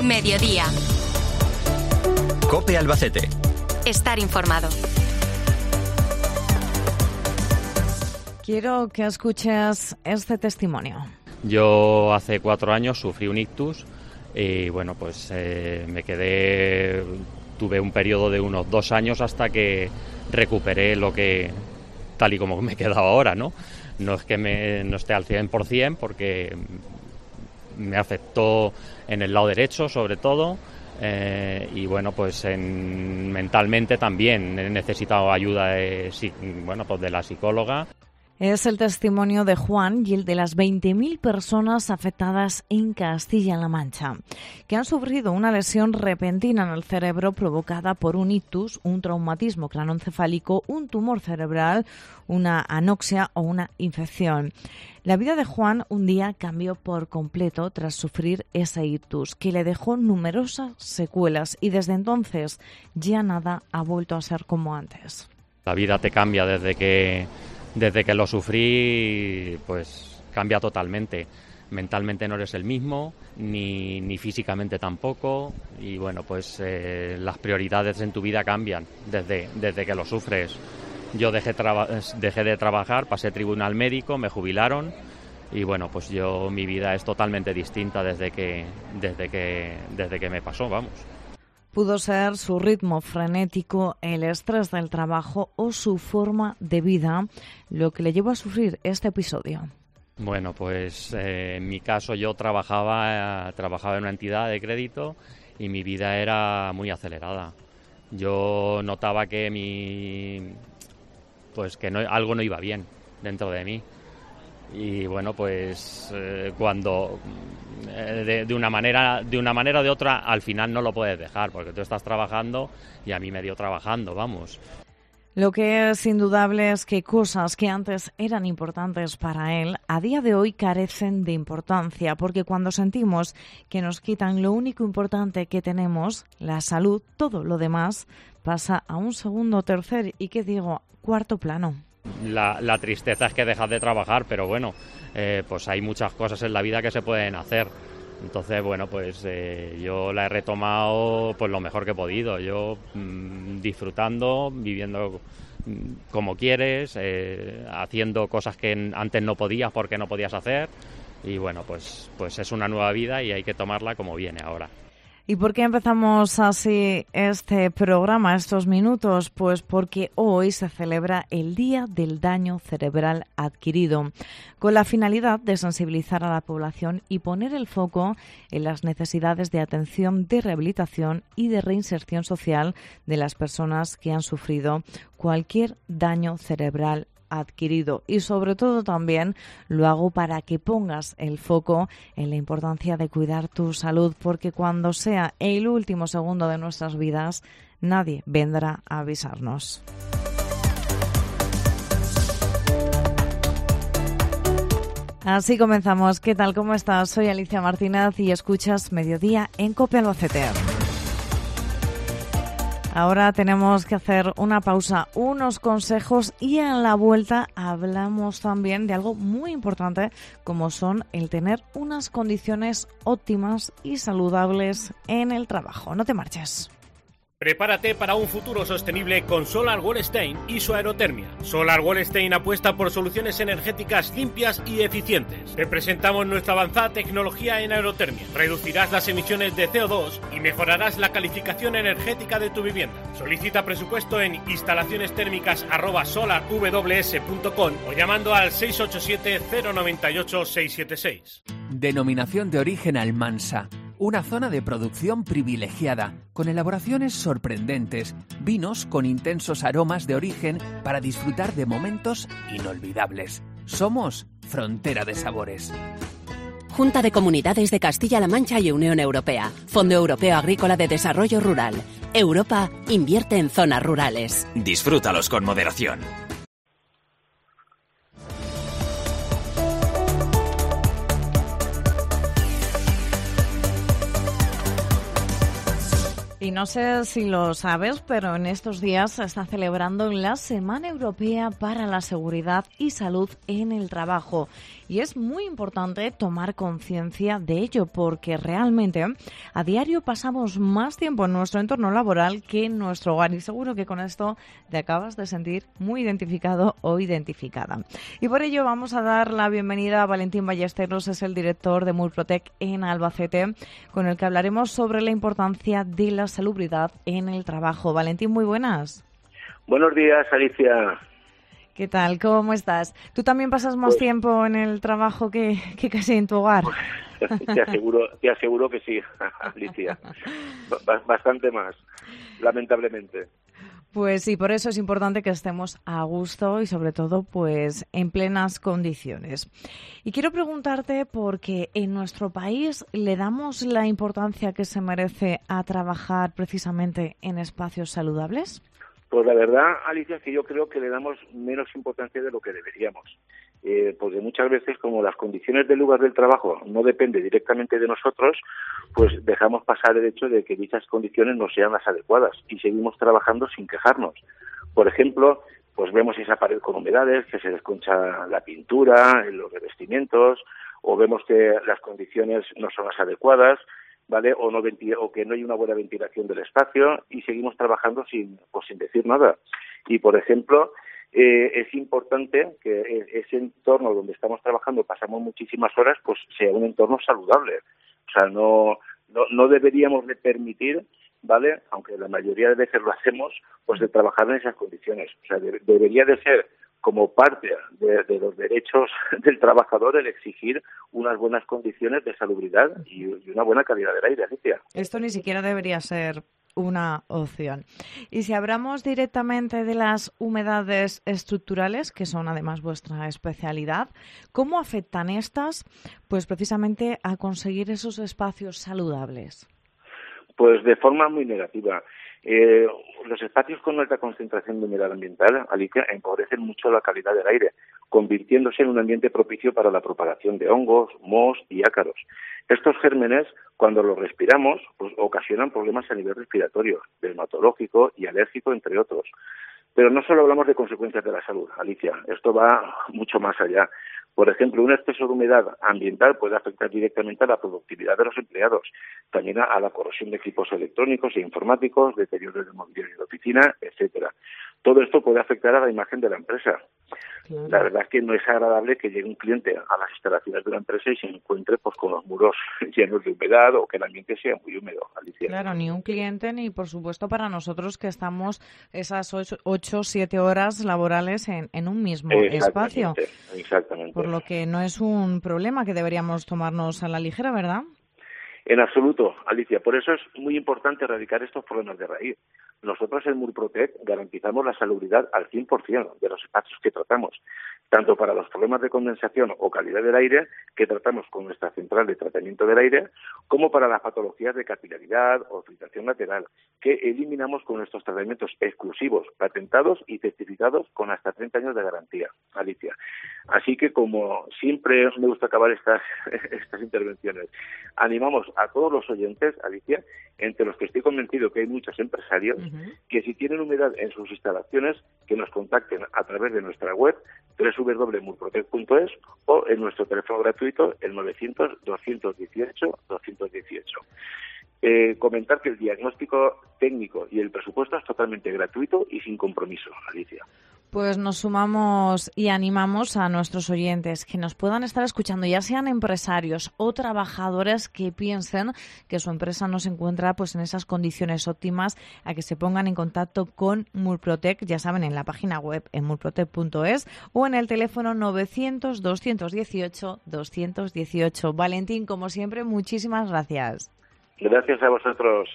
Mediodía. COPE Albacete. Estar informado. Quiero que escuches este testimonio. Yo hace 4 años sufrí un ictus y bueno, pues tuve un periodo de unos 2 años hasta que recuperé lo que, tal y como me he quedado ahora, ¿no? No es que no esté al 100% porque me afectó en el lado derecho sobre todo y bueno, pues mentalmente también he necesitado ayuda de la psicóloga. Es el testimonio de Juan y el de las 20.000 personas afectadas en Castilla-La Mancha, que han sufrido una lesión repentina en el cerebro provocada por un ictus, un traumatismo craneoencefálico, un tumor cerebral, una anoxia o una infección. La vida de Juan un día cambió por completo tras sufrir ese ictus, que le dejó numerosas secuelas y desde entonces ya nada ha vuelto a ser como antes. La vida te cambia desde que lo sufrí, pues cambia totalmente. Mentalmente no eres el mismo, ni físicamente tampoco. Y bueno, pues las prioridades en tu vida cambian desde que lo sufres. Yo dejé de trabajar, pasé tribunal médico, me jubilaron y bueno, pues mi vida es totalmente distinta desde que me pasó, vamos. Pudo ser su ritmo frenético, el estrés del trabajo o su forma de vida lo que le llevó a sufrir este episodio. Bueno, pues en mi caso yo trabajaba en una entidad de crédito y mi vida era muy acelerada. Yo notaba que algo no iba bien dentro de mí. Y bueno, pues cuando de una manera o de otra al final no lo puedes dejar porque tú estás trabajando y a mí me dio trabajando, vamos. Lo que es indudable es que cosas que antes eran importantes para él, a día de hoy carecen de importancia, porque cuando sentimos que nos quitan lo único importante que tenemos, la salud, todo lo demás pasa a un segundo, tercer y, ¿qué digo?, cuarto plano. La tristeza es que dejas de trabajar, pero bueno, pues hay muchas cosas en la vida que se pueden hacer. Entonces, bueno, pues yo la he retomado pues lo mejor que he podido. Yo disfrutando, viviendo como quieres, haciendo cosas que antes no podías porque no podías hacer. Y bueno, pues es una nueva vida y hay que tomarla como viene ahora. ¿Y por qué empezamos así este programa, estos minutos? Pues porque hoy se celebra el Día del Daño Cerebral Adquirido, con la finalidad de sensibilizar a la población y poner el foco en las necesidades de atención, de rehabilitación y de reinserción social de las personas que han sufrido cualquier daño cerebral adquirido. Y sobre todo también lo hago para que pongas el foco en la importancia de cuidar tu salud, porque cuando sea el último segundo de nuestras vidas, nadie vendrá a avisarnos. Así comenzamos. ¿Qué tal? ¿Cómo estás? Soy Alicia Martínez y escuchas Mediodía en COPE Albacete. Ahora tenemos que hacer una pausa, unos consejos y en la vuelta hablamos también de algo muy importante como son el tener unas condiciones óptimas y saludables en el trabajo. No te marches. Prepárate para un futuro sostenible con Solar Wallstein y su aerotermia. Solar Wallstein apuesta por soluciones energéticas limpias y eficientes. Te presentamos nuestra avanzada tecnología en aerotermia. Reducirás las emisiones de CO2 y mejorarás la calificación energética de tu vivienda. Solicita presupuesto en instalacionestérmicas@solarws.com o llamando al 687 098 676. Denominación de origen Almansa. Una zona de producción privilegiada, con elaboraciones sorprendentes, vinos con intensos aromas de origen para disfrutar de momentos inolvidables. Somos Frontera de Sabores. Junta de Comunidades de Castilla-La Mancha y Unión Europea. Fondo Europeo Agrícola de Desarrollo Rural. Europa invierte en zonas rurales. Disfrútalos con moderación. Y no sé si lo sabes, pero en estos días se está celebrando la Semana Europea para la Seguridad y Salud en el Trabajo. Y es muy importante tomar conciencia de ello porque realmente a diario pasamos más tiempo en nuestro entorno laboral que en nuestro hogar y seguro que con esto te acabas de sentir muy identificado o identificada. Y por ello vamos a dar la bienvenida a Valentín Ballesteros, es el director de Murprotec en Albacete, con el que hablaremos sobre la importancia de la salubridad en el trabajo. Valentín, muy buenas. Buenos días, Alicia. ¿Qué tal? ¿Cómo estás? ¿Tú también pasas más tiempo en el trabajo que casi en tu hogar? Te aseguro que sí, Alicia. Bastante más, lamentablemente. Pues sí, por eso es importante que estemos a gusto y sobre todo pues en plenas condiciones. Y quiero preguntarte porque en nuestro país le damos la importancia que se merece a trabajar precisamente en espacios saludables. Pues la verdad, Alicia, es que yo creo que le damos menos importancia de lo que deberíamos. Porque muchas veces, como las condiciones del lugar del trabajo no dependen directamente de nosotros, pues dejamos pasar el hecho de que dichas condiciones no sean las adecuadas y seguimos trabajando sin quejarnos. Por ejemplo, pues vemos esa pared con humedades, que se desconcha la pintura, los revestimientos, o vemos que las condiciones no son las adecuadas, ¿vale? O que no hay una buena ventilación del espacio y seguimos trabajando sin decir nada. Y, por ejemplo, es importante que ese entorno donde estamos trabajando, pasamos muchísimas horas, pues sea un entorno saludable. O sea, no deberíamos de permitir, ¿vale?, aunque la mayoría de veces lo hacemos, pues de trabajar en esas condiciones. O sea, debería de ser como parte de los derechos del trabajador el exigir unas buenas condiciones de salubridad y una buena calidad del aire, Alicia. Esto ni siquiera debería ser una opción. Y si hablamos directamente de las humedades estructurales, que son además vuestra especialidad, ¿cómo afectan estas, pues precisamente a conseguir esos espacios saludables? Pues de forma muy negativa. Los espacios con alta concentración de humedad ambiental, Alicia, empobrecen mucho la calidad del aire, convirtiéndose en un ambiente propicio para la propagación de hongos, mohos y ácaros. Estos gérmenes, cuando los respiramos, pues ocasionan problemas a nivel respiratorio, dermatológico y alérgico, entre otros. Pero no solo hablamos de consecuencias de la salud, Alicia, esto va mucho más allá. Por ejemplo, un exceso de humedad ambiental puede afectar directamente a la productividad de los empleados, también a la corrosión de equipos electrónicos e informáticos, deterioro del mobiliario de oficina, etcétera. Todo esto puede afectar a la imagen de la empresa. Claro. La verdad es que no es agradable que llegue un cliente a las instalaciones de la empresa y se encuentre pues con los muros llenos de humedad o que el ambiente sea muy húmedo, Alicia. Claro, ni un cliente ni, por supuesto, para nosotros que estamos esas 8 o 7 horas laborales en un mismo espacio. Exactamente. Por lo que no es un problema que deberíamos tomarnos a la ligera, ¿verdad? En absoluto, Alicia. Por eso es muy importante erradicar estos problemas de raíz. Nosotros en Murprotec garantizamos la salubridad al 100% de los espacios que tratamos, tanto para los problemas de condensación o calidad del aire que tratamos con nuestra central de tratamiento del aire, como para las patologías de capilaridad o filtración lateral, que eliminamos con nuestros tratamientos exclusivos, patentados y certificados con hasta 30 años de garantía, Alicia. Así que, como siempre me gusta acabar estas intervenciones, animamos a todos los oyentes, Alicia, entre los que estoy convencido que hay muchos empresarios, que si tienen humedad en sus instalaciones, que nos contacten a través de nuestra web www.murprotec.es o en nuestro teléfono gratuito el 900-218-218. Comentar que el diagnóstico técnico y el presupuesto es totalmente gratuito y sin compromiso, Alicia. Pues nos sumamos y animamos a nuestros oyentes que nos puedan estar escuchando, ya sean empresarios o trabajadores que piensen que su empresa no se encuentra pues en esas condiciones óptimas, a que se pongan en contacto con Murprotec, ya saben, en la página web en murprotec.es o en el teléfono 900-218-218. Valentín, como siempre, muchísimas gracias. Gracias a vosotros.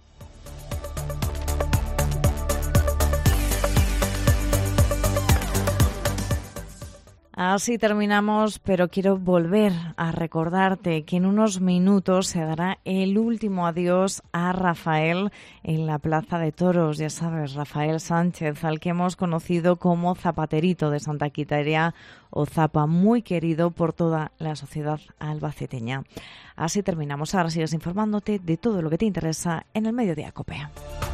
Así terminamos, pero quiero volver a recordarte que en unos minutos se dará el último adiós a Rafael en la Plaza de Toros. Ya sabes, Rafael Sánchez, al que hemos conocido como Zapaterito de Santa Quiteria o Zapa, muy querido por toda la sociedad albaceteña. Así terminamos. Ahora sigues informándote de todo lo que te interesa en el Mediodía COPE.